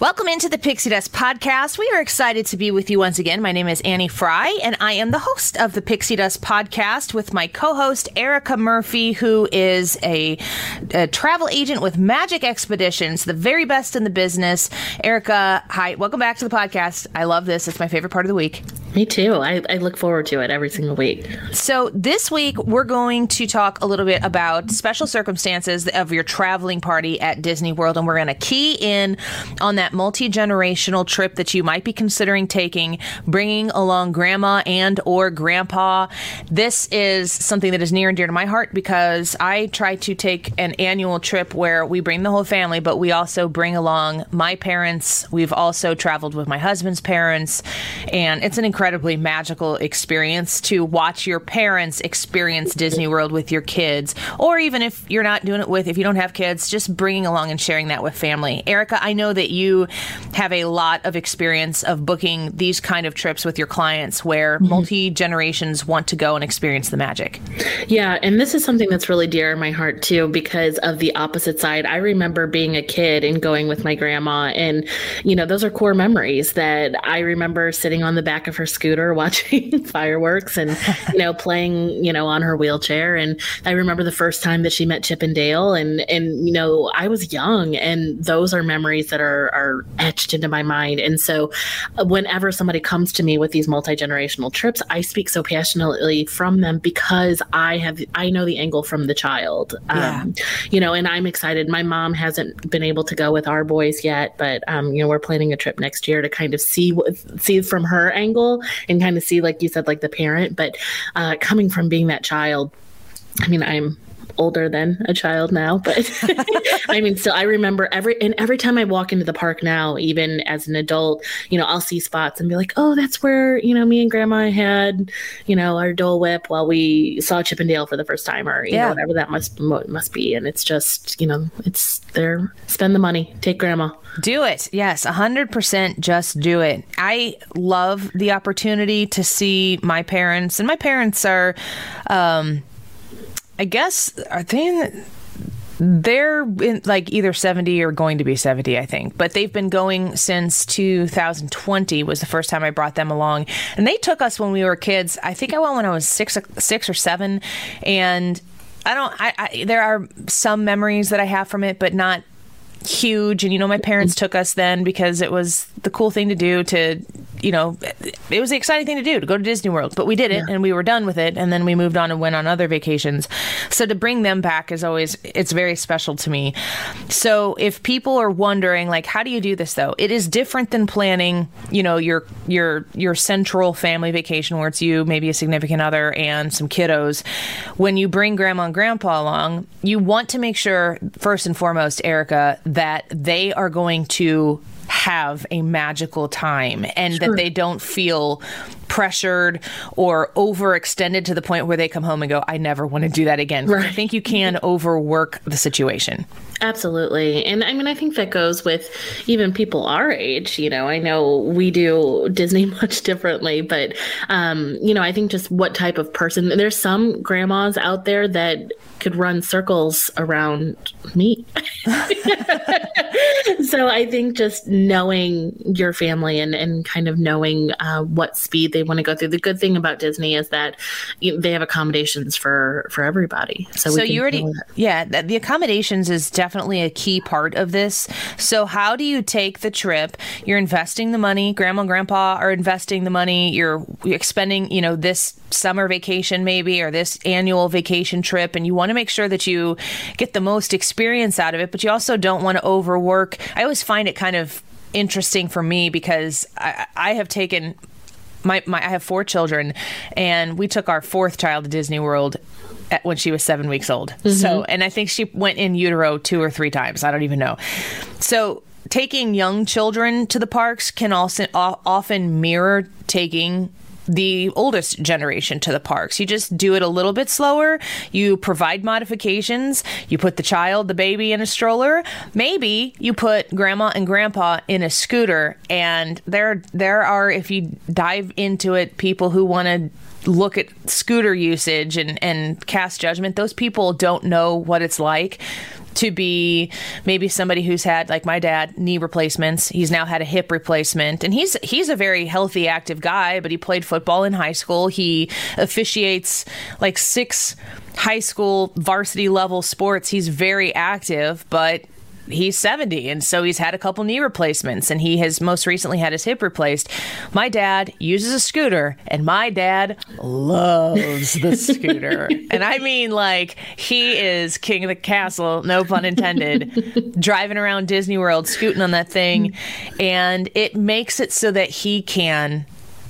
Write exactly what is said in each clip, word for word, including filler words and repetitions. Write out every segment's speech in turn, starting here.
Welcome into the Pixie Dust Podcast. We are excited to be with you once again. My name is Annie Fry, and I am the host of the Pixie Dust Podcast with my co-host, Erica Murphy, who is a, a travel agent with Magic Expeditions, the very best in the business. Erica, hi. Welcome back to the podcast. I love this. It's my favorite part of the week. Me too. I, I look forward to it every single week. So this week, we're going to talk a little bit about special circumstances of your traveling party at Disney World, and we're going to key in on that multi-generational trip that you might be considering taking, bringing along grandma and or grandpa. This is something that is near and dear to my heart because I try to take an annual trip where we bring the whole family, but we also bring along my parents. We've also traveled with my husband's parents, and it's an incredibly magical experience to watch your parents experience Disney World with your kids, or even if you're not doing it with, if you don't have kids, just bringing along and sharing that with family. Erica, I know that you have a lot of experience of booking these kind of trips with your clients where mm-hmm. multi-generations want to go and experience the magic. Yeah, and this is something that's really dear in my heart too because of the opposite side. I remember being a kid and going with my grandma, and you know, those are core memories that I remember sitting on the back of her scooter watching fireworks and you know, playing, you know, on her wheelchair. And I remember the first time that she met Chip and Dale, and and you know, I was young, and those are memories that are are etched into my mind. And so uh, whenever somebody comes to me with these multi-generational trips, I speak so passionately from them because I have, I know the angle from the child, yeah. um, you know, and I'm excited. My mom hasn't been able to go with our boys yet, but, um, you know, we're planning a trip next year to kind of see, what, see from her angle and kind of see, like you said, like the parent, but uh, coming from being that child, I mean, I'm older than a child now, but I mean, still, I remember every, and every time I walk into the park now, even as an adult, you know, I'll see spots and be like, oh, that's where, you know, me and grandma had, you know, our Dole Whip while we saw Chip and Dale for the first time, or, you yeah. know, whatever that must, must be. And it's just, you know, it's there, spend the money, take grandma. Do it. Yes, one hundred percent just do it. I love the opportunity to see my parents, and my parents are, um, I guess, are they in the, they're in like either seventy or going to be seventy, I think. But they've been going since two thousand twenty was the first time I brought them along. And they took us when we were kids. I think I went when I was six, six or seven. And I don't, I, I there are some memories that I have from it, but not huge. And, you know, my parents took us then because it was the cool thing to do to, you know, it was the exciting thing to do to go to Disney World, but we did it yeah. and we were done with it. And then we moved on and went on other vacations. So to bring them back is always, it's very special to me. So if people are wondering, like, how do you do this though? It is different than planning, you know, your, your, your central family vacation where it's you, maybe a significant other and some kiddos. When you bring grandma and grandpa along, you want to make sure first and foremost, Erica, that they are going to have a magical time and sure. that they don't feel pressured or overextended to the point where they come home and go, I never want to do that again. Right. I think you can overwork the situation. Absolutely. And I mean, I think that goes with even people our age. You know, I know we do Disney much differently, but, um, you know, I think just what type of person, there's some grandmas out there that could run circles around me. So I think just knowing your family and, and kind of knowing uh, what speed they want to go through. The good thing about Disney is that you know, they have accommodations for, for everybody. So, so we can you already, yeah, the accommodations is definitely a key part of this. So how do you take the trip? You're investing the money. Grandma and grandpa are investing the money. You're expending, you know, this summer vacation maybe, or this annual vacation trip. And you want to make sure that you get the most experience out of it, but you also don't want to overwork. I always find it kind of interesting for me because I, I have taken my, my, I have four children, and we took our fourth child to Disney World at, when she was seven weeks old. Mm-hmm. So, and I think she went in utero two or three times. I don't even know. So taking young children to the parks can also often mirror taking the oldest generation to the parks. You just do it a little bit slower. You provide modifications. You put the child, the baby in a stroller. Maybe you put grandma and grandpa in a scooter. And there, there are, if you dive into it, people who want to look at scooter usage and, and cast judgment. Those people don't know what it's like. to be maybe somebody who's had, like my dad, knee replacements. He's now had a hip replacement, and he's he's a very healthy, active guy, but he played football in high school. He officiates like six high school varsity level sports. He's very active, but he's seventy, and so he's had a couple knee replacements, and he has most recently had his hip replaced. My dad uses a scooter, and my dad loves the scooter. And I mean, like, he is king of the castle, no pun intended, driving around Disney World, scooting on that thing, and it makes it so that he can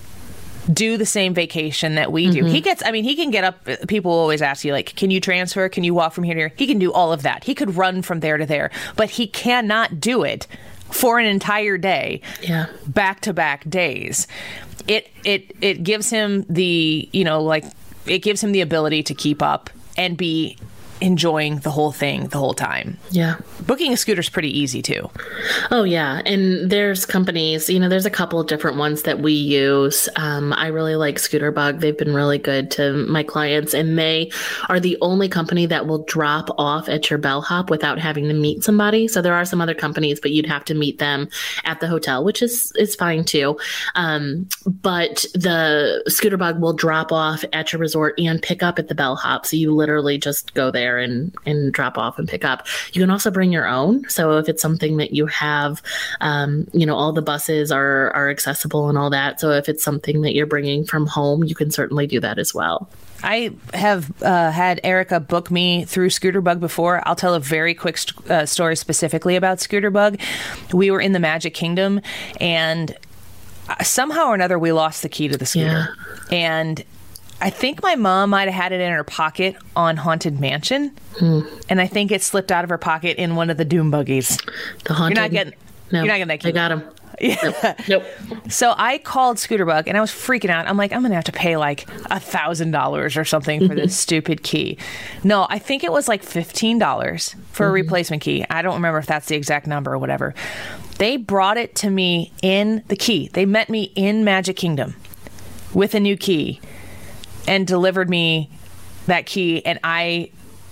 do the same vacation that we do. Mm-hmm. He gets, I mean, he can get up. People always ask you, like, can you transfer? Can you walk from here to here? He can do all of that. He could run from there to there, but he cannot do it for an entire day, yeah, back to back days. It, it, it gives him the, you know, like, it gives him the ability to keep up and be enjoying the whole thing the whole time. Yeah. Booking a scooter is pretty easy too. Oh, yeah. And there's companies, you know, there's a couple of different ones that we use. Um, I really like Scooterbug. They've been really good to my clients, and they are the only company that will drop off at your bellhop without having to meet somebody. So there are some other companies, but you'd have to meet them at the hotel, which is, is fine too. Um, but the Scooterbug will drop off at your resort and pick up at the bellhop. So you literally just go there and, and drop off and pick up. You can also bring your own. So if it's something that you have, um, you know, all the buses are, are accessible and all that. So if it's something that you're bringing from home, you can certainly do that as well. I have uh, had Erica book me through Scooterbug before. I'll tell a very quick st- uh, story specifically about Scooterbug. We were in the Magic Kingdom, and somehow or another we lost the key to the scooter. Yeah. And I think my mom might have had it in her pocket on Haunted Mansion, hmm. and I think it slipped out of her pocket in one of the Doom buggies. The haunted. You're not getting. No, you're not getting that key. I got him. Yeah. Nope. So I called Scooterbug, and I was freaking out. I'm like, I'm gonna have to pay like a thousand dollars or something for this stupid key. No, I think it was like fifteen dollars for mm-hmm. a replacement key. I don't remember if that's the exact number or whatever. They brought it to me in the key. They met me in Magic Kingdom with a new key and delivered me that key, and I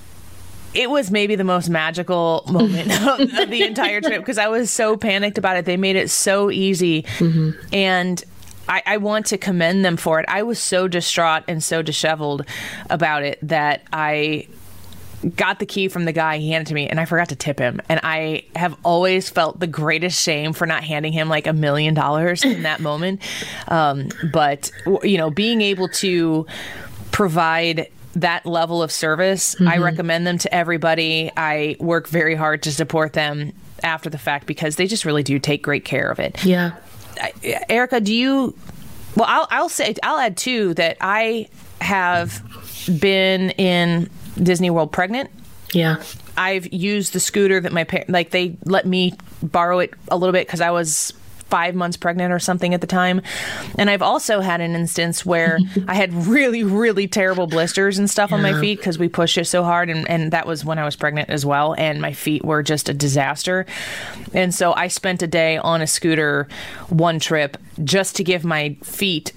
it was maybe the most magical moment of, of the entire trip, because I was so panicked about it. They made it so easy, mm-hmm. and I, I want to commend them for it. I was so distraught and so disheveled about it that I got the key from the guy. He handed it to me, and I forgot to tip him. And I have always felt the greatest shame for not handing him like a million dollars in that moment. Um, but, you know, being able to provide that level of service, mm-hmm. I recommend them to everybody. I work very hard to support them after the fact, because they just really do take great care of it. Yeah. I, Erica, do you, well, I'll, I'll say, I'll add too, that I have been in Disney World pregnant. Yeah. I've used the scooter that my parents, like, they let me borrow it a little bit because I was five months pregnant or something at the time. And I've also had an instance where I had really, really terrible blisters and stuff yeah. on my feet because we pushed it so hard. And, and that was when I was pregnant as well. And my feet were just a disaster. And so I spent a day on a scooter, one trip, just to give my feet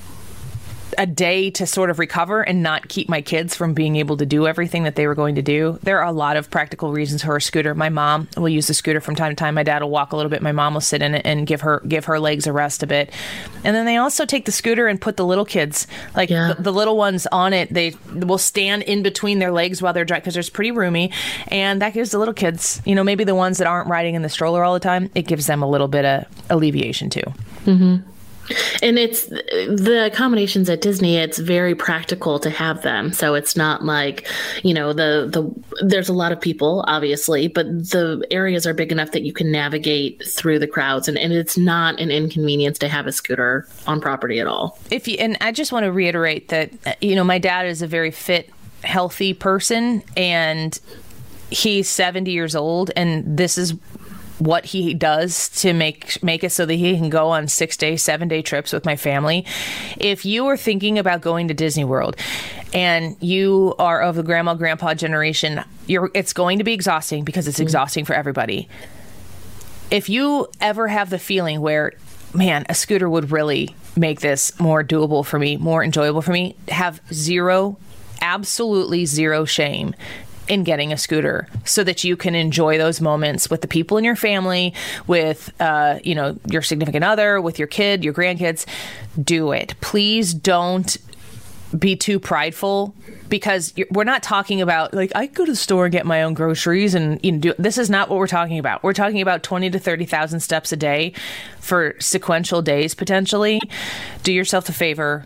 a day to sort of recover and not keep my kids from being able to do everything that they were going to do. There are a lot of practical reasons for a scooter. My mom will use the scooter from time to time. My dad will walk a little bit. My mom will sit in it and give her give her legs a rest a bit. And then they also take the scooter and put the little kids, like yeah. the, the little ones on it. They will stand in between their legs while they're driving, because it's pretty roomy. And that gives the little kids, you know, maybe the ones that aren't riding in the stroller all the time, it gives them a little bit of alleviation too. Mm-hmm. And it's the accommodations at Disney, it's very practical to have them. So it's not like, you know, the, the, there's a lot of people, obviously, but the areas are big enough that you can navigate through the crowds, and, and it's not an inconvenience to have a scooter on property at all. If you, and I just want to reiterate that, you know, my dad is a very fit, healthy person, and he's seventy years old, and this is what he does to make make it so that he can go on six day, seven day trips with my family. If you are thinking about going to Disney World and you are of the grandma, grandpa generation, you're it's going to be exhausting, because it's mm-hmm. exhausting for everybody. If you ever have the feeling where, man, a scooter would really make this more doable for me, more enjoyable for me, have zero, absolutely zero shame in getting a scooter so that you can enjoy those moments with the people in your family, with, uh, you know, your significant other, with your kid, your grandkids. Do it. Please don't be too prideful, because you're, we're not talking about like I go to the store and get my own groceries and you know do, this is not what we're talking about. We're talking about twenty to thirty thousand steps a day for sequential days potentially. Do yourself a favor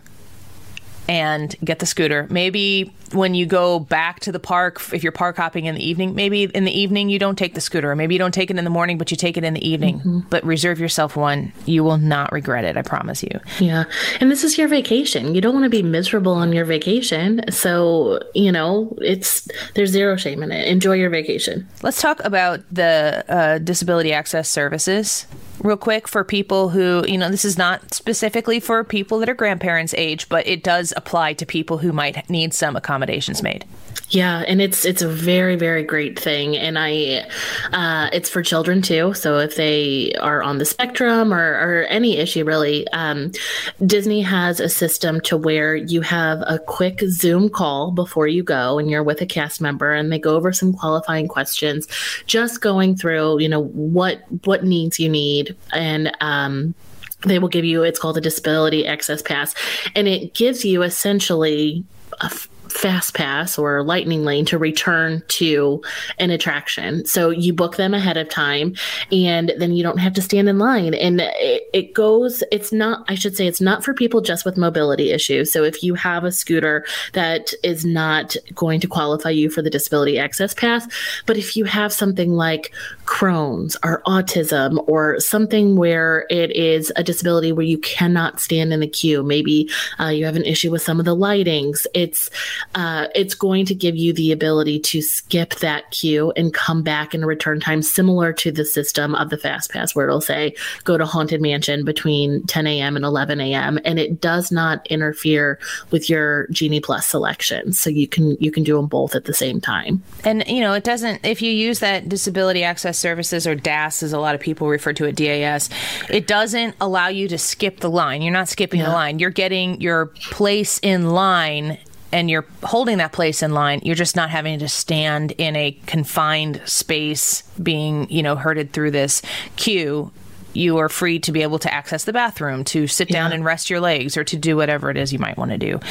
and get the scooter. Maybe when you go back to the park, if you're park hopping in the evening, maybe in the evening you don't take the scooter. Or maybe you don't take it in the morning, but you take it in the evening. Mm-hmm. But reserve yourself one. You will not regret it, I promise you. Yeah. And this is your vacation. You don't want to be miserable on your vacation. So, you know, it's there's zero shame in it. Enjoy your vacation. Let's talk about the uh, disability access services real quick for people who, you know, this is not specifically for people that are grandparents' age, but it does apply to people who might need some accommodations made. Yeah, and it's it's a very, very great thing. And I, uh, it's for children too. So if they are on the spectrum or, or any issue really, um, Disney has a system to where you have a quick Zoom call before you go and you're with a cast member and they go over some qualifying questions, just going through, you know, what what needs you need. And um, they will give you, it's called a Disability Access Pass. And it gives you essentially a fast pass or lightning lane to return to an attraction. So you book them ahead of time and then you don't have to stand in line. And it, it goes, it's not, I should say, it's not for people just with mobility issues. So if you have a scooter that is not going to qualify you for the Disability Access Pass, but if you have something like Crohn's or autism or something where it is a disability where you cannot stand in the queue, maybe uh, you have an issue with some of the lightings, it's Uh, it's going to give you the ability to skip that queue and come back in a return time similar to the system of the Fast Pass, where it'll say go to Haunted Mansion between ten a.m. and eleven a.m. and it does not interfere with your Genie Plus selection, so you can you can do them both at the same time. And you know, it doesn't. If you use that Disability Access Services, or D A S, as a lot of people refer to it, D A S, it doesn't allow you to skip the line. You're not skipping yeah. the line. You're getting your place in line. And you're holding that place in line. You're just not having to stand in a confined space being, you know, herded through this queue. You are free to be able to access the bathroom, to sit down yeah. and rest your legs, or to do whatever it is you might want to do.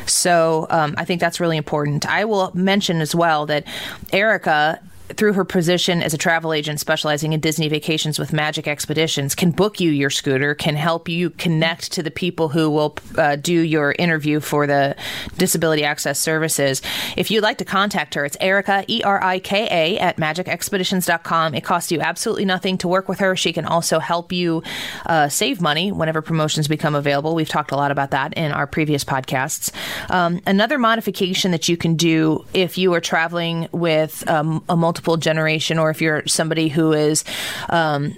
So um, I think that's really important. I will mention as well that Erica, through her position as a travel agent specializing in Disney vacations with Magic Expeditions, can book you your scooter, can help you connect to the people who will uh, do your interview for the Disability Access Services. If you'd like to contact her, it's Erica, E R I K A, at magic expeditions dot com. It costs you absolutely nothing to work with her. She can also help you uh, save money whenever promotions become available. We've talked a lot about that in our previous podcasts. Um, another modification that you can do if you are traveling with um, a multiple multiple generation, or if you're somebody who is, um,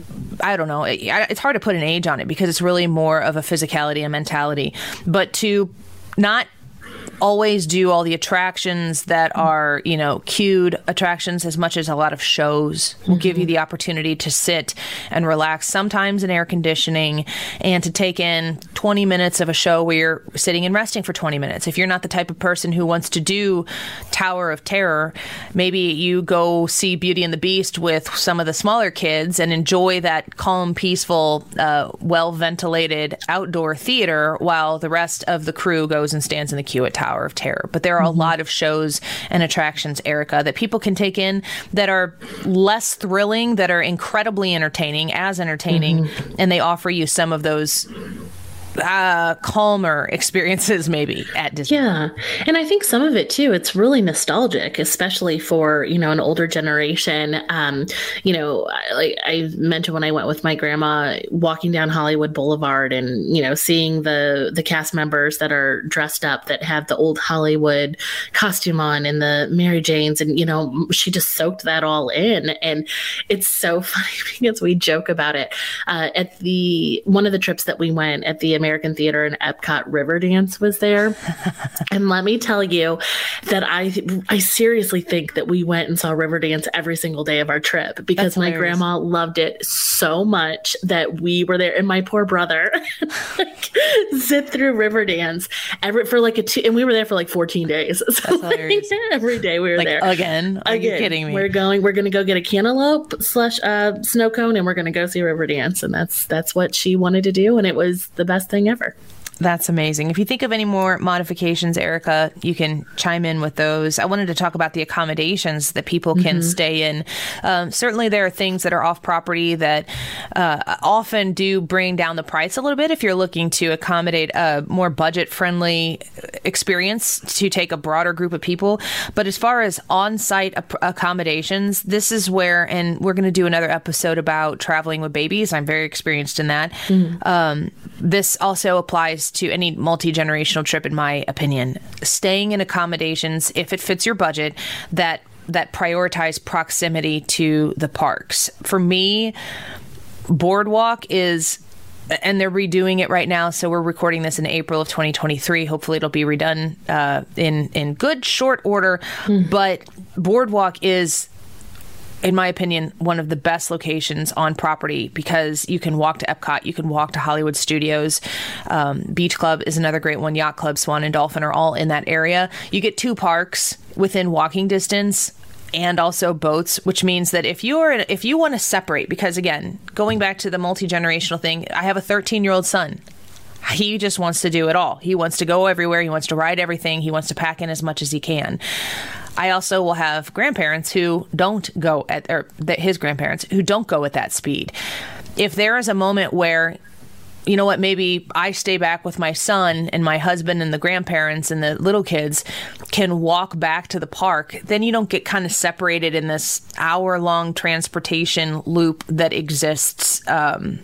I don't know, it's hard to put an age on it because it's really more of a physicality and mentality, but to not always do all the attractions that are, you know, queued attractions as much as a lot of shows will mm-hmm. give you the opportunity to sit and relax, sometimes in air conditioning, and to take in twenty minutes of a show where you're sitting and resting for twenty minutes. If you're not the type of person who wants to do Tower of Terror, maybe you go see Beauty and the Beast with some of the smaller kids and enjoy that calm, peaceful, uh, well-ventilated outdoor theater while the rest of the crew goes and stands in the queue at Tower of Terror. But there are mm-hmm. a lot of shows and attractions, Erica, that people can take in that are less thrilling, that are incredibly entertaining, as entertaining, mm-hmm. and they offer you some of those uh, calmer experiences maybe at Disney. Yeah. And I think some of it too, it's really nostalgic, especially for, you know, an older generation. Um, you know, like I mentioned when I went with my grandma, walking down Hollywood Boulevard and, you know, seeing the, the cast members that are dressed up that have the old Hollywood costume on and the Mary Janes. And, you know, she just soaked that all in. And it's so funny because we joke about it. Uh, at the, one of the trips that we went at the American Theater and Epcot Riverdance was there. And let me tell you that I I seriously think that we went and saw Riverdance every single day of our trip because my grandma loved it so much that we were there. And my poor brother like, zipped through Riverdance every, for like a two, and we were there for like fourteen days. So like, every day we were like, there. Again? Are again, you kidding me? We're going, we're going to go get a cantaloupe slash uh, snow cone and we're going to go see Riverdance. And that's, that's what she wanted to do. And it was the best thing ever. That's amazing. If you think of any more modifications, Erica, you can chime in with those. I wanted to talk about the accommodations that people can mm-hmm. stay in. Um, certainly, there are things that are off property that uh, often do bring down the price a little bit if you're looking to accommodate a more budget-friendly experience to take a broader group of people. But as far as on-site ap- accommodations, this is where, and we're going to do another episode about traveling with babies. I'm very experienced in that. Mm-hmm. Um, this also applies to any multi-generational trip, in my opinion. Staying in accommodations, if it fits your budget, that that prioritize proximity to the parks. For me, Boardwalk is, and they're redoing it right now, so we're recording this in April of twenty twenty-three. Hopefully it'll be redone uh, in, in good, short order. Mm. But Boardwalk is, in my opinion, one of the best locations on property because you can walk to Epcot, you can walk to Hollywood Studios. Um, Beach Club is another great one. Yacht Club, Swan and Dolphin are all in that area. You get two parks within walking distance and also boats, which means that if you're if you want to separate, because again, going back to the multi-generational thing, I have a thirteen-year-old son. He just wants to do it all. He wants to go everywhere. He wants to ride everything. He wants to pack in as much as he can. I also will have grandparents who don't go at, or his grandparents who don't go at that speed. If there is a moment where, you know what, maybe I stay back with my son and my husband and the grandparents and the little kids can walk back to the park, then you don't get kind of separated in this hour-long transportation loop that exists um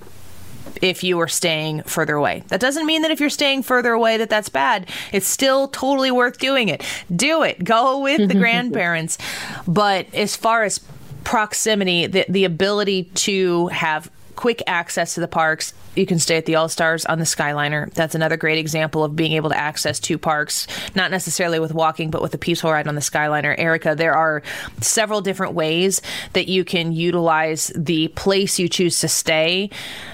if you are staying further away. That doesn't mean that if you're staying further away that that's bad. It's still totally worth doing it. Do it. Go with the grandparents. But as far as proximity, the, the ability to have quick access to the parks, you can stay at the All-Stars on the Skyliner. That's another great example of being able to access two parks, not necessarily with walking, but with a peaceful ride on the Skyliner. Erica, there are several different ways that you can utilize the place you choose to stay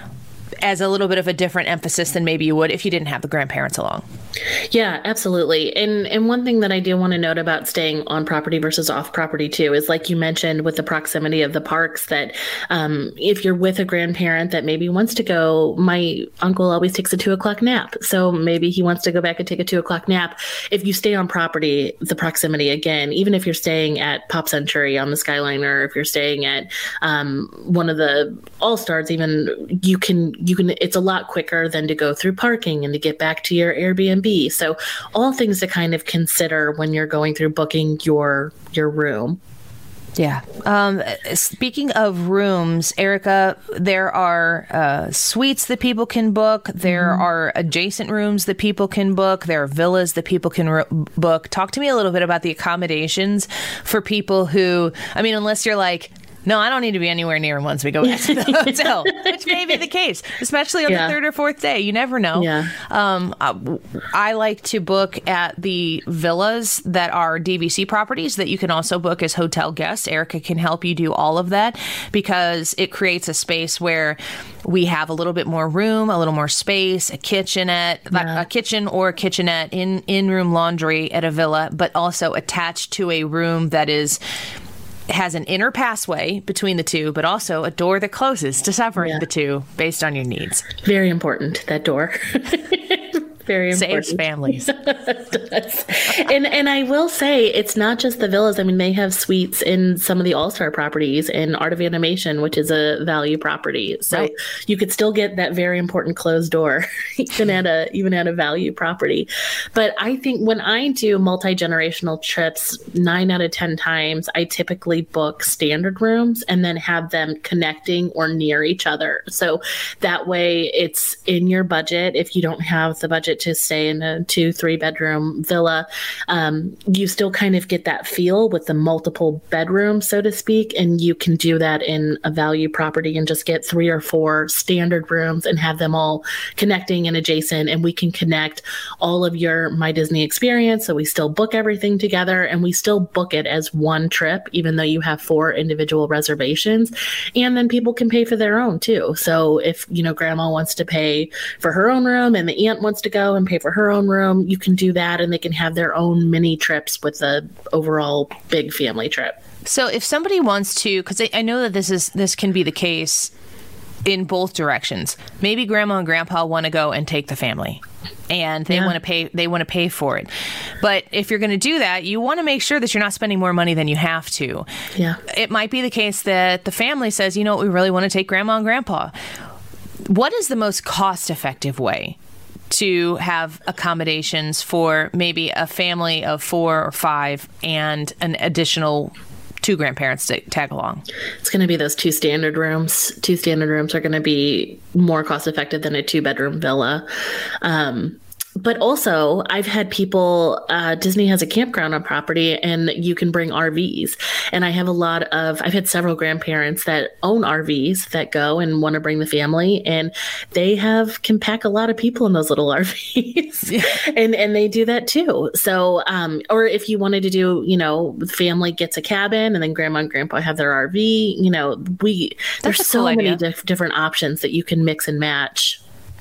as a little bit of a different emphasis than maybe you would if you didn't have the grandparents along. Yeah, absolutely. And and one thing that I do want to note about staying on property versus off property too is, like you mentioned, with the proximity of the parks, that um, if you're with a grandparent that maybe wants to go, my uncle always takes a two o'clock nap. So maybe he wants to go back and take a two o'clock nap. If you stay on property, the proximity, again, even if you're staying at Pop Century on the Skyliner, if you're staying at um, one of the All-Stars, even you can, you can, it's a lot quicker than to go through parking and to get back to your Airbnb. So all things to kind of consider when you're going through booking your your room. Yeah. Um, speaking of rooms, Erica, there are uh, suites that people can book. There mm-hmm. are adjacent rooms that people can book. There are villas that people can ro- book. Talk to me a little bit about the accommodations for people who, I mean, unless you're like, no, I don't need to be anywhere near him once we go back to the hotel, which may be the case, especially on yeah. the third or fourth day. You never know. Yeah. Um, I like to book at the villas that are D V C properties that you can also book as hotel guests. Erica can help you do all of that because it creates a space where we have a little bit more room, a little more space, a kitchenette, yeah. a kitchen or a kitchenette, in in-room laundry at a villa, but also attached to a room that is has an inner passway between the two, but also a door that closes to separate yeah. the two based on your needs. Very important, that door. Very important. Saves families. It does. And and I will say, it's not just the villas. I mean, they have suites in some of the All-Star properties in Art of Animation, which is a value property. So right. you could still get that very important closed door, even at a even at a value property. But I think when I do multi-generational trips, nine out of ten times, I typically book standard rooms and then have them connecting or near each other. So that way it's in your budget if you don't have the budget to, to stay in a two, three bedroom villa, um, you still kind of get that feel with the multiple bedrooms, so to speak. And you can do that in a value property and just get three or four standard rooms and have them all connecting and adjacent. And we can connect all of your My Disney experience. So we still book everything together and we still book it as one trip, even though you have four individual reservations. And then people can pay for their own too. So if, you know, grandma wants to pay for her own room and the aunt wants to go and pay for her own room, you can do that and they can have their own mini trips with the overall big family trip. So if somebody wants to, because I, I know that this is this can be the case in both directions. Maybe grandma and grandpa want to go and take the family and they yeah. want to pay they want to pay for it. But if you're going to do that, you want to make sure that you're not spending more money than you have to. Yeah. It might be the case that the family says, you know what, we really want to take grandma and grandpa. What is the most cost-effective way to have accommodations for maybe a family of four or five and an additional two grandparents to tag along? It's going to be those two standard rooms. Two standard rooms are going to be more cost effective than a two bedroom villa. Um, But also, I've had people, uh, Disney has a campground on property and you can bring R Vs. And I have a lot of, I've had several grandparents that own R Vs that go and want to bring the family. And they have, can pack a lot of people in those little R Vs. Yeah. and, and they do that too. So, um, or if you wanted to do, you know, the family gets a cabin and then grandma and grandpa have their R V, you know, we, That's there's so cool many idea. dif- different options that you can mix and match.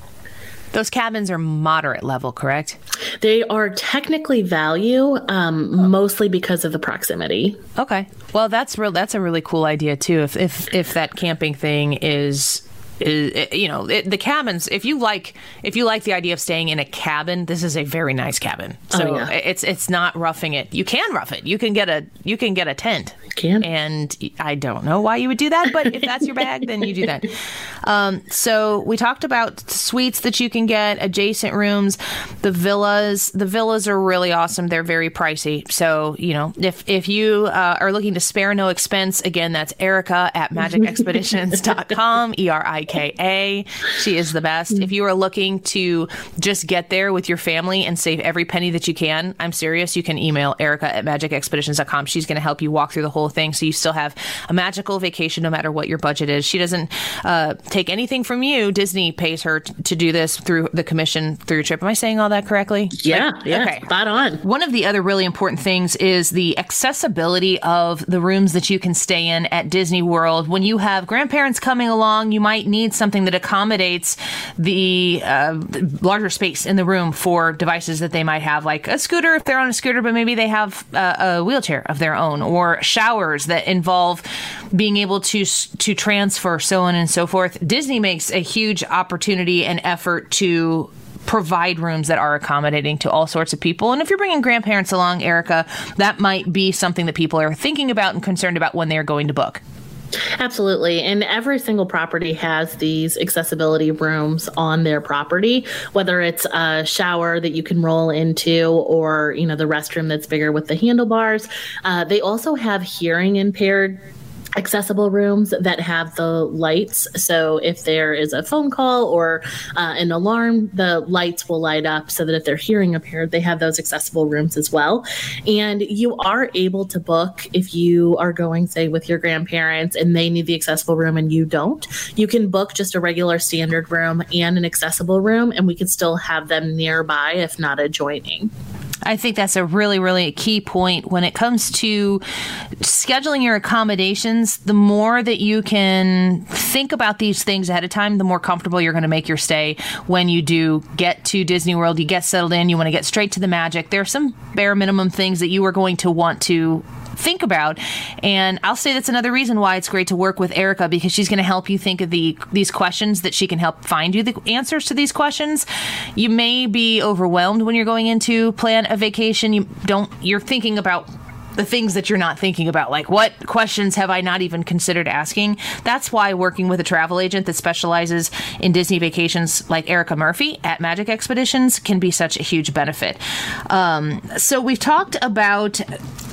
Those cabins are moderate level, correct? They are technically value, um, oh. mostly because of the proximity. Okay. Well, that's real. That's a really cool idea too. If if if that camping thing is. Is, you know, it, the cabins, if you like if you like the idea of staying in a cabin, this is a very nice cabin. So oh, yeah. it's it's not roughing it. You can rough it. You can get a you can get a tent. You can. And I don't know why you would do that, but if that's your bag, then you do that. Um, so we talked about suites that you can get, adjacent rooms, the villas. The villas are really awesome. They're very pricey. So, you know, if if you uh, are looking to spare no expense, again, that's Erica at magic expeditions dot com, E R I K A. She is the best. If you are looking to just get there with your family and save every penny that you can, I'm serious, you can email Erica at magic expeditions dot com. She's going to help you walk through the whole thing so you still have a magical vacation no matter what your budget is. She doesn't uh, take anything from you. Disney pays her t- to do this through the commission through your trip. Am I saying all that correctly? Yeah, like, yeah, okay. Spot on. One of the other really important things is the accessibility of the rooms that you can stay in at Disney World. When you have grandparents coming along, you might need something that accommodates the uh, larger space in the room for devices that they might have, like a scooter if they're on a scooter, but maybe they have uh, a wheelchair of their own, or showers that involve being able to to transfer, so on and so forth. Disney makes a huge opportunity and effort to provide rooms that are accommodating to all sorts of people. And if you're bringing grandparents along, Erica, that might be something that people are thinking about and concerned about when they're going to book. Absolutely. And every single property has these accessibility rooms on their property, whether it's a shower that you can roll into or, you know, the restroom that's bigger with the handlebars. Uh, they also have hearing impaired accessible rooms that have the lights. So if there is a phone call or uh, an alarm, the lights will light up so that if they're hearing impaired, they have those accessible rooms as well. And you are able to book if you are going, say, with your grandparents and they need the accessible room and you don't. You can book just a regular standard room and an accessible room, and we can still have them nearby, if not adjoining. I think that's a really, really key point when it comes to scheduling your accommodations. The more that you can think about these things ahead of time, the more comfortable you're going to make your stay when you do get to Disney World. You get settled in, you want to get straight to the magic. There are some bare minimum things that you are going to want to think about. And I'll say that's another reason why it's great to work with Erica, because she's going to help you think of the these questions that she can help find you the answers to these questions. You may be overwhelmed when you're going into plan a vacation. You don't, you're thinking about the things that you're not thinking about, like what questions have I not even considered asking? That's why working with a travel agent that specializes in Disney vacations like Erica Murphy at Magic Expeditions can be such a huge benefit. Um, so we've talked about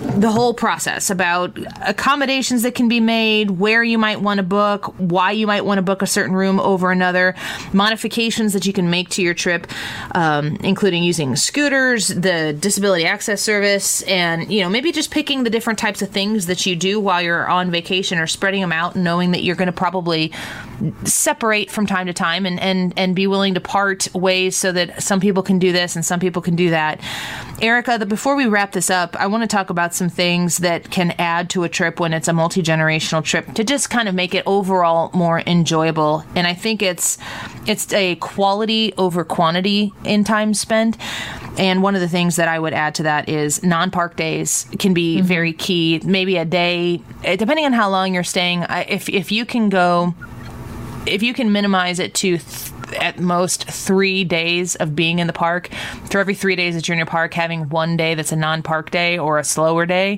the whole process about accommodations that can be made, where you might want to book, why you might want to book a certain room over another, modifications that you can make to your trip, um, including using scooters, the disability access service, and, you know, maybe just picking the different types of things that you do while you're on vacation, or spreading them out and knowing that you're going to probably separate from time to time, and, and, and be willing to part ways so that some people can do this and some people can do that. Erica, the, before we wrap this up, I want to talk about some things that can add to a trip when it's a multi-generational trip to just kind of make it overall more enjoyable. And I think it's it's a quality over quantity in time spent. And one of the things that I would add to that is non-park days can be mm-hmm. very key. Maybe a day, depending on how long you're staying. If if you can go, if you can minimize it to th- at most three days of being in the park, for every three days that you're in your park, having one day that's a non-park day or a slower day,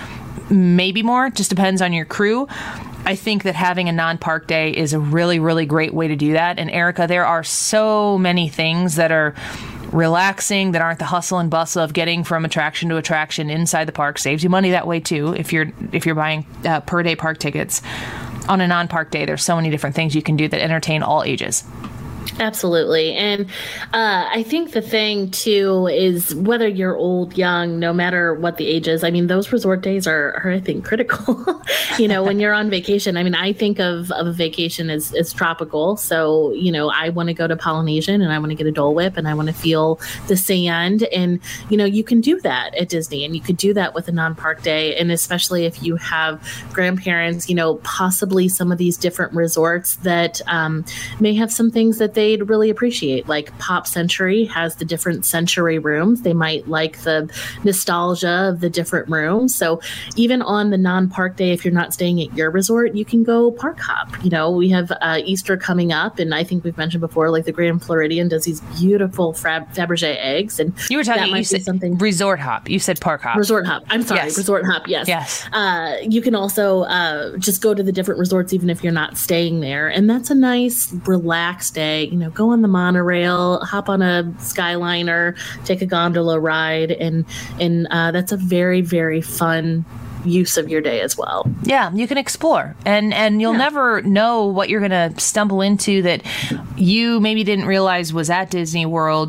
maybe more, just depends on your crew. I think that having a non-park day is a really, really great way to do that. And Erica, there are so many things that are relaxing, that aren't the hustle and bustle of getting from attraction to attraction inside the park. Saves you money that way too, if you're if you're buying uh, per day park tickets. On a non-park day, there's so many different things you can do that entertain all ages. Absolutely. And uh, I think the thing, too, is whether you're old, young, no matter what the age is, I mean, those resort days are, are I think, critical. You know, when you're on vacation, I mean, I think of, of a vacation as, as tropical. So, you know, I want to go to Polynesian and I want to get a Dole Whip and I want to feel the sand. And, you know, you can do that at Disney, and you could do that with a non-park day. And especially if you have grandparents, you know, possibly some of these different resorts that um, may have some things that they'd really appreciate. Like Pop Century has the different Century rooms. They might like the nostalgia of the different rooms. So even on the non-park day, if you're not staying at your resort, you can go park hop. You know, we have uh, Easter coming up, and I think we've mentioned before, like the Grand Floridian does these beautiful Fab- Fabergé eggs. And you were talking, that might you said something resort hop. You said park hop. Resort hop. I'm sorry, yes. resort hop. Yes. Yes. Uh, you can also uh, just go to the different resorts, even if you're not staying there, and that's a nice, relaxed day. You know, go on the monorail, hop on a Skyliner, take a gondola ride, and and uh, that's a very, very fun use of your day as well. Yeah, you can explore, and and you'll yeah. never know what you're going to stumble into that you maybe didn't realize was at Disney World,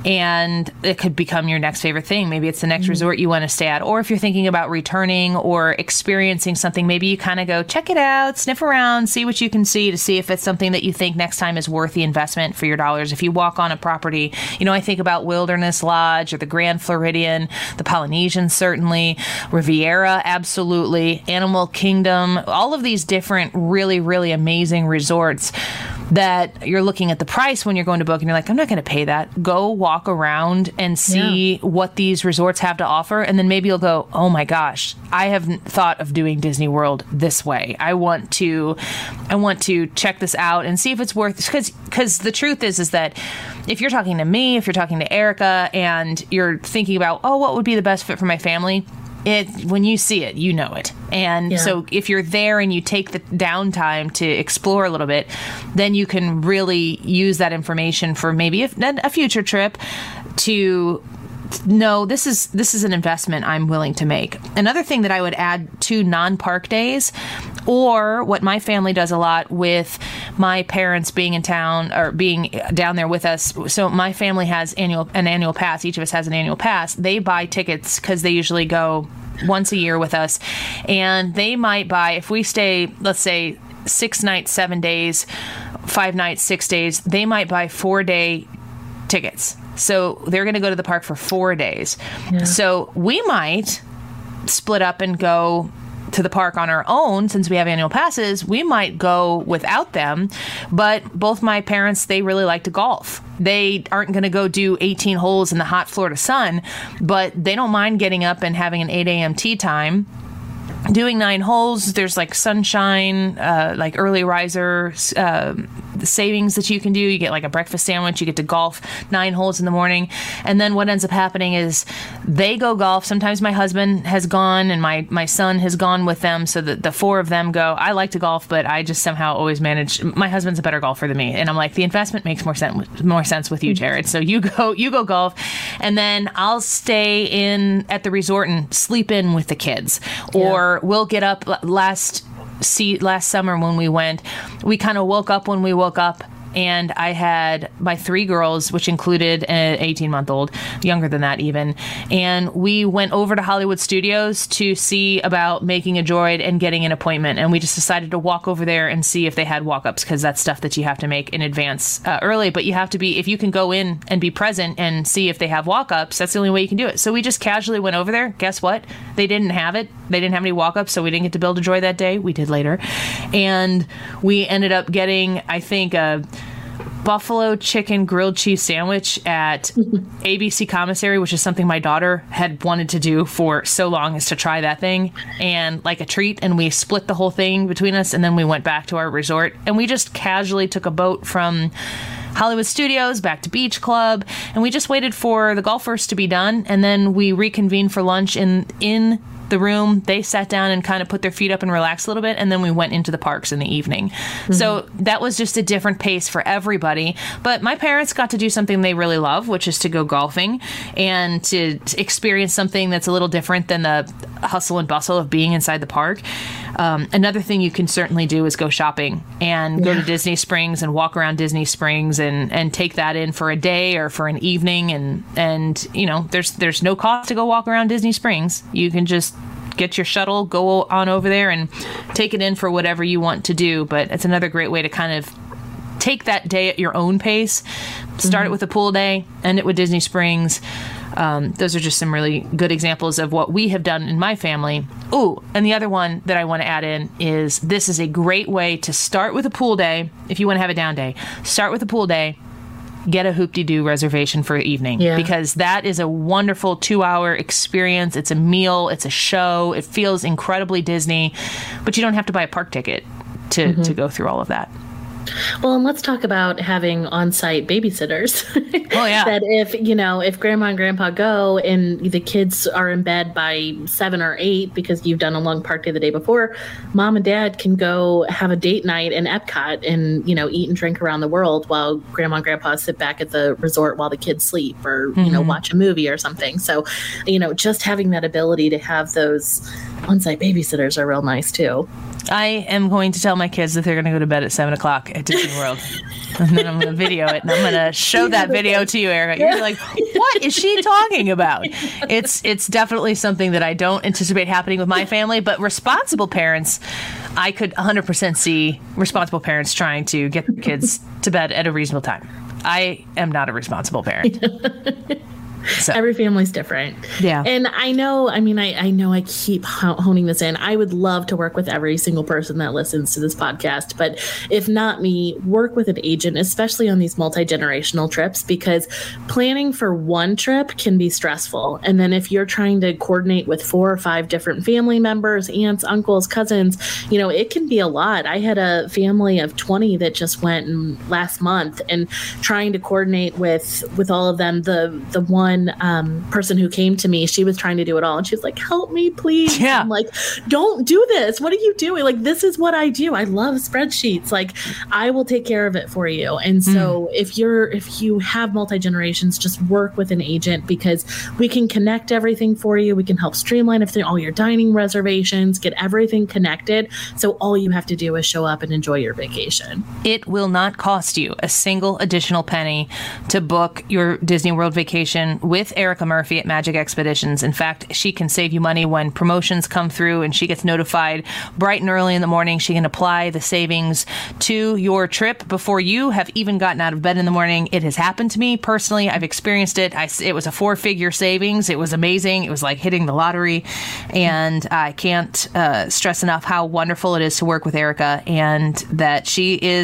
and it could become your next favorite thing. Maybe it's the next mm-hmm. resort you want to stay at, or if you're thinking about returning or experiencing something, maybe you kind of go check it out, sniff around, see what you can see to see if it's something that you think next time is worth the investment for your dollars. If you walk on a property, you know, I think about Wilderness Lodge or the Grand Floridian, the Polynesian certainly, Riviera absolutely, Animal Kingdom, all of these different really, really amazing resorts that you're looking at the price when you're going to book and you're like, I'm not going to pay that. Go walk around and see yeah. what these resorts have to offer. And then maybe you'll go, oh my gosh, I haven't thought of doing Disney World this way. I want to, I want to check this out and see if it's worth, because, because the truth is, is that if you're talking to me, if you're talking to Erica and you're thinking about, oh, what would be the best fit for my family? It when you see it, you know it. And yeah. so if you're there and you take the downtime to explore a little bit, then you can really use that information for maybe a, a future trip to know this is this is an investment I'm willing to make. Another thing that I would add to non-park days, or what my family does a lot with my parents being in town or being down there with us. So my family has annual an annual pass. Each of us has an annual pass. They buy tickets because they usually go once a year with us. And they might buy, if we stay, let's say, six nights, seven days, five nights, six days, they might buy four-day tickets. So they're going to go to the park for four days. Yeah. So we might split up and go to the park on our own. Since we have annual passes, we might go without them. But both my parents, they really like to golf. They aren't going to go do eighteen holes in the hot Florida sun, but they don't mind getting up and having an eight a.m. tee time, doing nine holes. There's like sunshine, uh, like early riser uh, the savings that you can do. You get like a breakfast sandwich. You get to golf nine holes in the morning. And then what ends up happening is they go golf. Sometimes my husband has gone and my, my son has gone with them. So that the four of them go. I like to golf, but I just somehow always manage. My husband's a better golfer than me. And I'm like, the investment makes more sense, more sense with you, Jared. So you go, you go golf. And then I'll stay in at the resort and sleep in with the kids. Or yeah. we'll get up last see last summer when we went, we kind of woke up when we woke up. And I had my three girls, which included an eighteen-month-old, younger than that even. And we went over to Hollywood Studios to see about making a droid and getting an appointment. And we just decided to walk over there and see if they had walk-ups, because that's stuff that you have to make in advance uh, early. But you have to be, if you can go in and be present and see if they have walk-ups, that's the only way you can do it. So we just casually went over there. Guess what? They didn't have it. They didn't have any walk-ups, so we didn't get to build a droid that day. We did later. And we ended up getting, I think, a buffalo chicken grilled cheese sandwich at A B C Commissary, which is something my daughter had wanted to do for so long, is to try that thing, and like a treat. And we split the whole thing between us, and then we went back to our resort, and we just casually took a boat from Hollywood Studios back to Beach Club, and we just waited for the golfers to be done, and then we reconvened for lunch in in the room. They sat down and kind of put their feet up and relaxed a little bit, and then we went into the parks in the evening. Mm-hmm. So that was just a different pace for everybody. But my parents got to do something they really love, which is to go golfing and to, to experience something that's a little different than the hustle and bustle of being inside the park. Um, another thing you can certainly do is go shopping and go yeah. to Disney Springs and walk around Disney Springs and, and take that in for a day or for an evening. And, and you know, there's there's no cost to go walk around Disney Springs. You can just get your shuttle, go on over there and take it in for whatever you want to do. But it's another great way to kind of take that day at your own pace. Start mm-hmm. it with a pool day, end it with Disney Springs. Um, those are just some really good examples of what we have done in my family. Ooh, and the other one that I want to add in is this is a great way to start with a pool day. If you want to have a down day, start with a pool day. Get a Hoop-de-Doo reservation for evening, yeah. because that is a wonderful two-hour experience. It's a meal. It's a show. It feels incredibly Disney, but you don't have to buy a park ticket to, mm-hmm. to go through all of that. Well, and let's talk about having on-site babysitters. Oh, yeah. That if, you know, if grandma and grandpa go and the kids are in bed by seven or eight because you've done a long park day the day before, mom and dad can go have a date night in Epcot and, you know, eat and drink around the world while grandma and grandpa sit back at the resort while the kids sleep or, mm-hmm. you know, watch a movie or something. So, you know, just having that ability to have those on-site babysitters are real nice, too. I am going to tell my kids that they're going to go to bed at seven o'clock at Disney World. And then I'm going to video it, and I'm going to show that video to you, Erica. You're like, what is she talking about? It's it's definitely something that I don't anticipate happening with my family, but responsible parents, I could one hundred percent see responsible parents trying to get their kids to bed at a reasonable time. I am not a responsible parent. So. Every family's different. Yeah. And I know, I mean, I, I know I keep honing this in. I would love to work with every single person that listens to this podcast. But if not me, work with an agent, especially on these multi-generational trips, because planning for one trip can be stressful. And then if you're trying to coordinate with four or five different family members, aunts, uncles, cousins, you know, it can be a lot. I had a family of twenty that just went in last month, and trying to coordinate with, with all of them, the, the one One um, person who came to me, she was trying to do it all, and she was like, help me, please. Yeah. I'm like, don't do this. What are you doing? Like, this is what I do. I love spreadsheets. Like, I will take care of it for you. And so mm. if you're, if you have multi-generations, just work with an agent, because we can connect everything for you. We can help streamline if all your dining reservations, get everything connected. So all you have to do is show up and enjoy your vacation. It will not cost you a single additional penny to book your Disney World vacation with Erica Murphy at Magic Expeditions. In fact, she can save you money when promotions come through, and she gets notified bright and early in the morning. She can apply the savings to your trip before you have even gotten out of bed in the morning. It has happened to me personally. I've experienced it. I, it was a four-figure savings. It was amazing. It was like hitting the lottery, and I can't uh, stress enough how wonderful it is to work with Erica, and that she is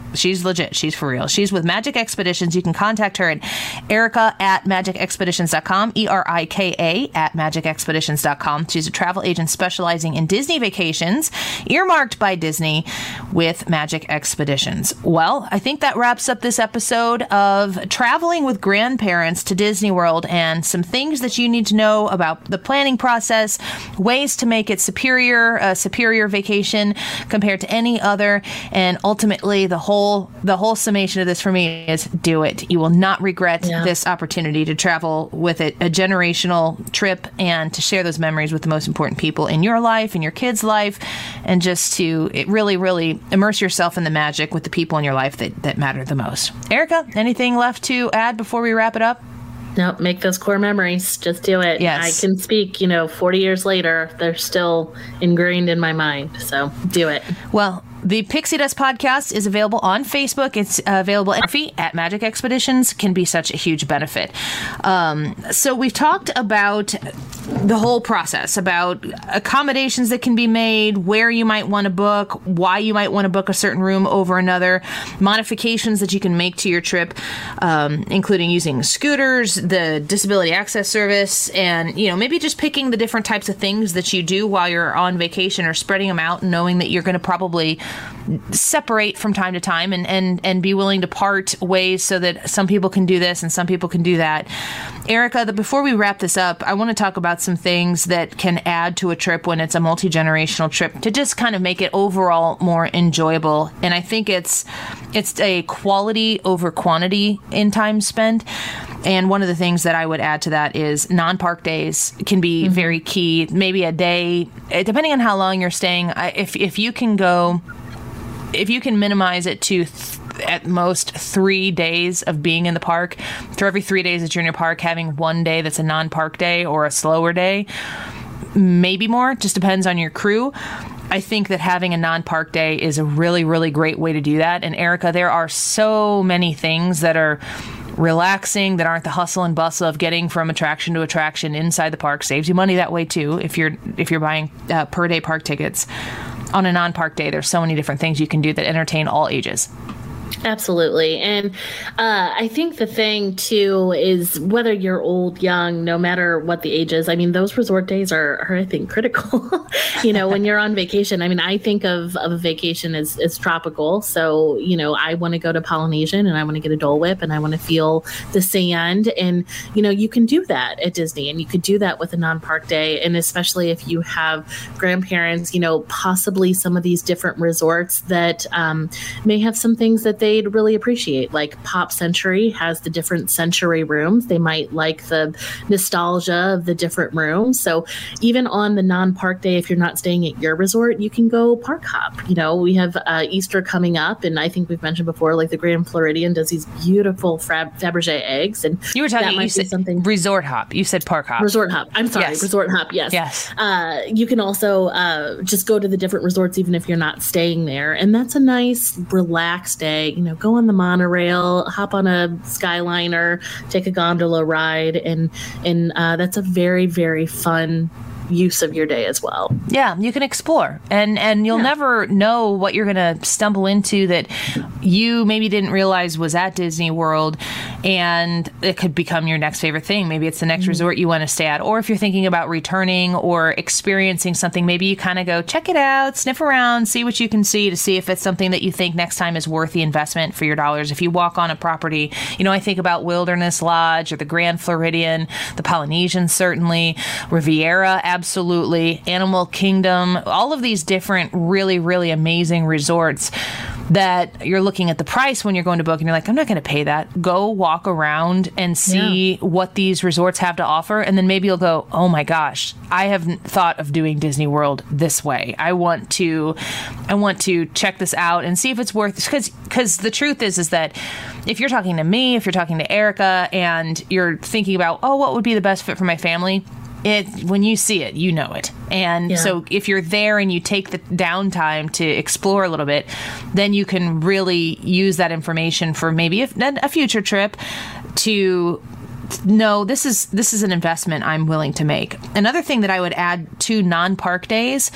She's legit. She's for real. She's with Magic Expeditions. You can contact her at Erica at magic expeditions dot com, E R I K A at magic expeditions dot com. She's a travel agent specializing in Disney vacations, earmarked by Disney with Magic Expeditions. Well, I think that wraps up this episode of traveling with grandparents to Disney World and some things that you need to know about the planning process, ways to make it superior, a superior vacation compared to any other, and ultimately the whole the whole summation of this for me is do it. You will not regret yeah. this opportunity to travel with it, a generational trip, and to share those memories with the most important people in your life, in your kids' life, and just to it really, really immerse yourself in the magic with the people in your life that, that matter the most. Erica, anything left to add before we wrap it up? No, make those core memories. Just do it. Yes. I can speak, you know, forty years later, they're still ingrained in my mind. So do it. Well, the Pixie Dust podcast is available on Facebook. It's uh, available at fee at Magic Expeditions. Can be such a huge benefit. Um, so we've talked about the whole process, about accommodations that can be made, where you might want to book, why you might want to book a certain room over another, modifications that you can make to your trip, um, including using scooters, the disability access service, and, you know, maybe just picking the different types of things that you do while you're on vacation or spreading them out and knowing that you're going to probably separate from time to time and, and, and be willing to part ways so that some people can do this and some people can do that. Erica, the, before we wrap this up, I want to talk about some things that can add to a trip when it's a multi-generational trip to just kind of make it overall more enjoyable. And I think it's it's a quality over quantity in time spent. And one of the things that I would add to that is non-park days can be mm-hmm. very key. Maybe a day, depending on how long you're staying. If if you can go, if you can minimize it to th- at most three days of being in the park, for every three days that you're in your park, having one day that's a non-park day or a slower day, maybe more, just depends on your crew. I think that having a non-park day is a really, really great way to do that. And Erica, there are so many things that are relaxing, that aren't the hustle and bustle of getting from attraction to attraction inside the park. Saves you money that way too if you're if you're buying uh, per day park tickets. On a non-park day, there's so many different things you can do that entertain all ages. Absolutely. And uh, I think the thing, too, is whether you're old, young, no matter what the age is, I mean, those resort days are, are I think, critical. You know, when you're on vacation, I mean, I think of, of a vacation as, as tropical. So, you know, I want to go to Polynesian and I want to get a Dole Whip and I want to feel the sand. And, you know, you can do that at Disney and you could do that with a non-park day. And especially if you have grandparents, you know, possibly some of these different resorts that um, may have some things that they'd really appreciate. Like Pop Century has the different Century rooms. They might like the nostalgia of the different rooms. So even on the non-park day, if you're not staying at your resort, you can go park hop. You know, we have uh, Easter coming up, and I think we've mentioned before, like the Grand Floridian does these beautiful Fab- Fabergé eggs. And you were talking, you said something resort hop. You said park hop. Resort hop. I'm sorry, yes. resort hop. Yes. Yes. Uh, you can also uh, just go to the different resorts, even if you're not staying there, and that's a nice, relaxed day. You know, go on the monorail, hop on a Skyliner, take a gondola ride, and and uh, that's a very, very fun use of your day as well. Yeah, you can explore, and and you'll yeah. never know what you're going to stumble into that you maybe didn't realize was at Disney World, and it could become your next favorite thing. Maybe it's the next mm-hmm. resort you want to stay at, or if you're thinking about returning or experiencing something, maybe you kind of go check it out, sniff around, see what you can see to see if it's something that you think next time is worth the investment for your dollars. If you walk on a property, you know, I think about Wilderness Lodge or the Grand Floridian, the Polynesian certainly, Riviera absolutely, Animal Kingdom, all of these different really, really amazing resorts that you're looking at the price when you're going to book and you're like, I'm not going to pay that. Go walk around and see yeah. what these resorts have to offer. And then maybe you'll go, oh my gosh, I haven't thought of doing Disney World this way. I want to, I want to check this out and see if it's worth, because, because the truth is, is that if you're talking to me, if you're talking to Erica and you're thinking about, oh, what would be the best fit for my family? It when you see it, you know it. And yeah. so if you're there and you take the downtime to explore a little bit, then you can really use that information for maybe a, a future trip to no, this is this is an investment I'm willing to make. Another thing that I would add to non-park days,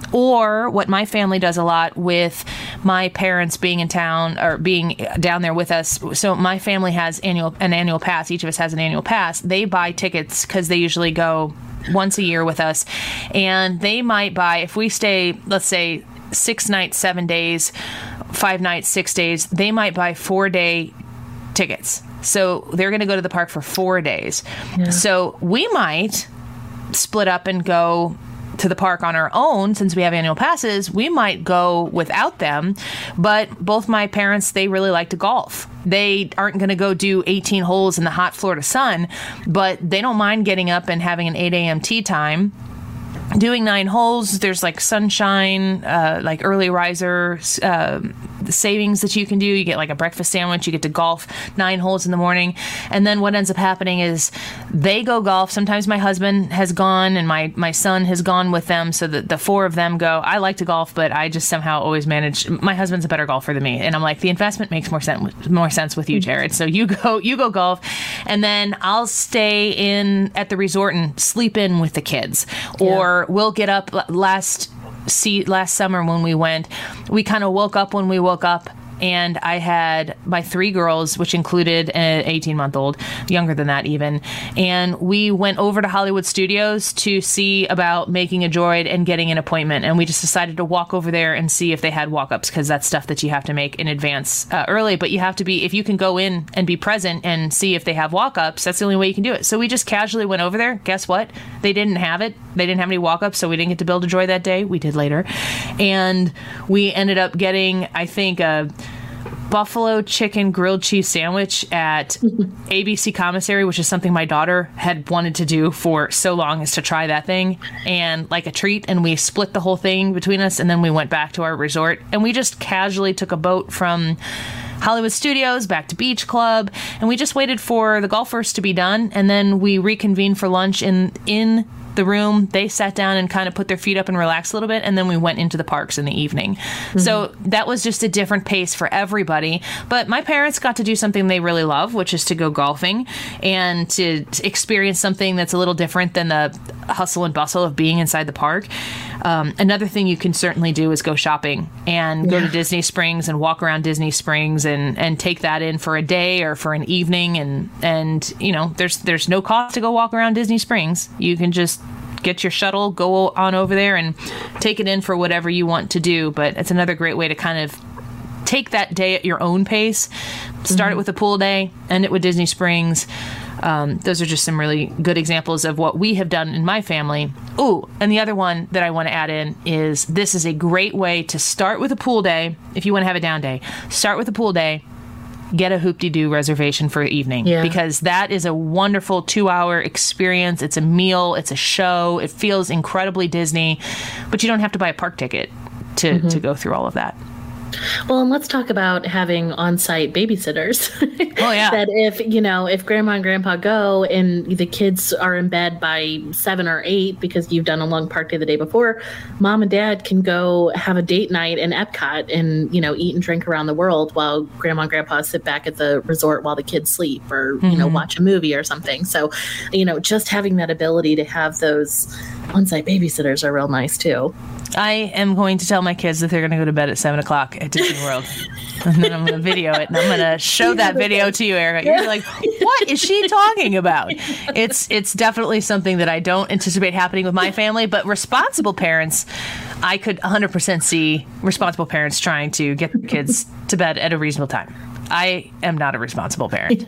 or what my family does a lot with my parents being in town or being down there with us. So my family has annual an annual pass. Each of us has an annual pass. They buy tickets because they usually go once a year with us, and they might buy, if we stay, let's say, six nights, seven days, five nights, six days, they might buy four day tickets. So they're going to go to the park for four days. Yeah. So we might split up and go to the park on our own. Since we have annual passes, we might go without them. But both my parents, they really like to golf. They aren't going to go do eighteen holes in the hot Florida sun, but they don't mind getting up and having an eight a.m. tee time, doing nine holes. There's like sunshine, uh, like early riser uh, savings that you can do. You get like a breakfast sandwich. You get to golf nine holes in the morning. And then what ends up happening is they go golf. Sometimes my husband has gone and my, my son has gone with them. So that the four of them go. I like to golf, but I just somehow always manage. My husband's a better golfer than me. And I'm like, the investment makes more sense, more sense with you, Jared. So you go, you go golf. And then I'll stay in at the resort and sleep in with the kids. Or yeah. we'll get up last see last summer when we went, we kind of woke up when we woke up, and I had my three girls, which included an eighteen month old, younger than that even, and we went over to Hollywood Studios to see about making a droid and getting an appointment. And we just decided to walk over there and see if they had walk-ups, because that's stuff that you have to make in advance uh, early. But you have to be, if you can go in and be present and see if they have walk-ups, that's the only way you can do it. So we just casually went over there. Guess what? They didn't have it. They didn't have any walk-ups, so we didn't get to build a droid that day. We did later. And we ended up getting, I think, a buffalo chicken grilled cheese sandwich at A B C Commissary, which is something my daughter had wanted to do for so long, is to try that thing, and like a treat. And we split the whole thing between us, and then we went back to our resort, and we just casually took a boat from Hollywood Studios back to Beach Club, and we just waited for the golfers to be done, and then we reconvened for lunch in in the room. They sat down and kind of put their feet up and relaxed a little bit, and then we went into the parks in the evening. Mm-hmm. So that was just a different pace for everybody. But my parents got to do something they really love, which is to go golfing and to, to experience something that's a little different than the hustle and bustle of being inside the park. Um, another thing you can certainly do is go shopping and go yeah. to Disney Springs and walk around Disney Springs and, and take that in for a day or for an evening. And, and you know, there's there's no cost to go walk around Disney Springs. You can just get your shuttle, go on over there and take it in for whatever you want to do. But it's another great way to kind of take that day at your own pace. Start mm-hmm. it with a pool day, end it with Disney Springs. Um, those are just some really good examples of what we have done in my family. Ooh, and the other one that I want to add in is this is a great way to start with a pool day. If you want to have a down day, start with a pool day. Get a Hoop-de-Doo reservation for evening, yeah. because that is a wonderful two-hour experience. It's a meal. It's a show. It feels incredibly Disney, but you don't have to buy a park ticket to, mm-hmm. to go through all of that. Well, and let's talk about having on-site babysitters. Oh, yeah. That if, you know, if grandma and grandpa go and the kids are in bed by seven or eight because you've done a long park day the day before, mom and dad can go have a date night in Epcot and, you know, eat and drink around the world while grandma and grandpa sit back at the resort while the kids sleep or, mm-hmm. you know, watch a movie or something. So, you know, just having that ability to have those on-site babysitters are real nice, too. I am going to tell my kids that they're going to go to bed at seven o'clock at Disney World. And then I'm going to video it, and I'm going to show that video to you, Erica. You're like, what is she talking about? It's it's definitely something that I don't anticipate happening with my family, but responsible parents, I could one hundred percent see responsible parents trying to get their kids to bed at a reasonable time. I am not a responsible parent.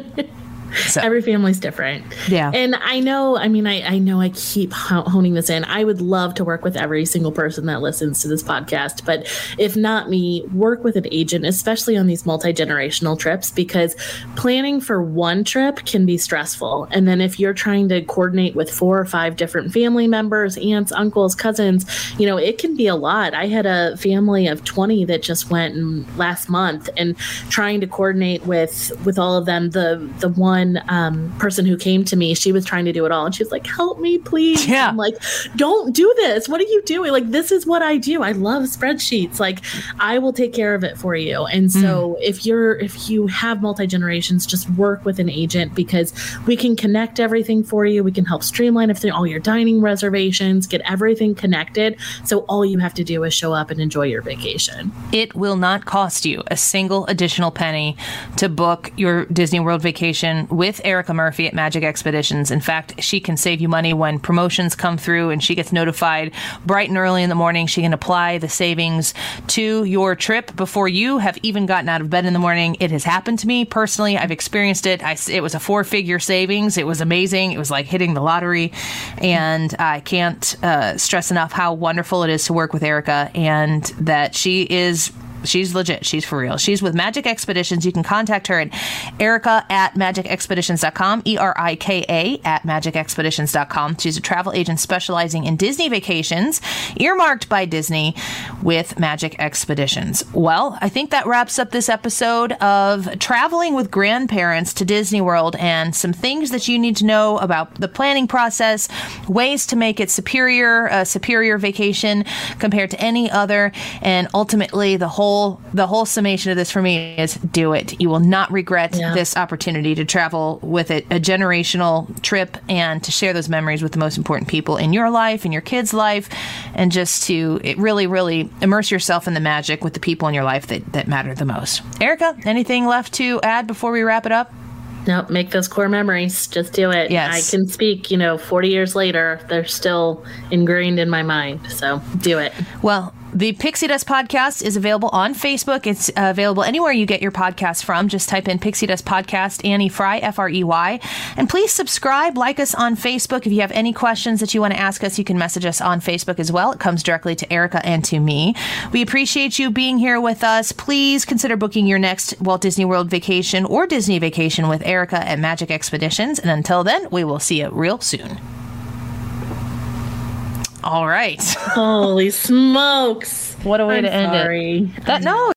So. Every family's different. Yeah. And I know, I mean, I, I know I keep honing this in. I would love to work with every single person that listens to this podcast. But if not me, work with an agent, especially on these multi-generational trips, because planning for one trip can be stressful. And then if you're trying to coordinate with four or five different family members, aunts, uncles, cousins, you know, it can be a lot. I had a family of twenty that just went last month, and trying to coordinate with, with all of them, the, the one one um, person who came to me, she was trying to do it all. And she's like, help me, please. Yeah. I'm like, don't do this. What are you doing? Like, this is what I do. I love spreadsheets. Like, I will take care of it for you. And so mm. if you're, if you have multi-generations, just work with an agent, because we can connect everything for you. We can help streamline everything, all your dining reservations, get everything connected. So all you have to do is show up and enjoy your vacation. It will not cost you a single additional penny to book your Disney World vacation with Erica Murphy at Magic Expeditions. In fact, she can save you money when promotions come through and she gets notified bright and early in the morning. She can apply the savings to your trip before you have even gotten out of bed in the morning. It has happened to me personally. I've experienced it. I, it was a four-figure savings. It was amazing. It was like hitting the lottery. And I can't uh, stress enough how wonderful it is to work with Erica, and that she is She's legit. She's for real. She's with Magic Expeditions. You can contact her at Erica at magic expeditions dot com, E R I K A at magic expeditions dot com. She's a travel agent specializing in Disney vacations, earmarked by Disney with Magic Expeditions. Well, I think that wraps up this episode of traveling with grandparents to Disney World, and some things that you need to know about the planning process, ways to make it superior, a superior vacation compared to any other, and ultimately the whole The whole summation of this for me is do it. You will not regret yeah. this opportunity to travel with it, a generational trip, and to share those memories with the most important people in your life, in your kids' life, and just to it really, really immerse yourself in the magic with the people in your life that, that matter the most. Erica, anything left to add before we wrap it up? No, make those core memories. Just do it. Yes. I can speak, you know, forty years later, they're still ingrained in my mind. So do it. Well, the Pixie Dust Podcast is available on Facebook. It's uh, available anywhere you get your podcasts from. Just type in Pixie Dust Podcast, Annie Frey, F R E Y. And please subscribe, like us on Facebook. If you have any questions that you want to ask us, you can message us on Facebook as well. It comes directly to Erica and to me. We appreciate you being here with us. Please consider booking your next Walt Disney World vacation or Disney vacation with Erica at Magic Expeditions. And until then, we will see you real soon. All right. Holy smokes. What a way I'm to end sorry. it. That, no.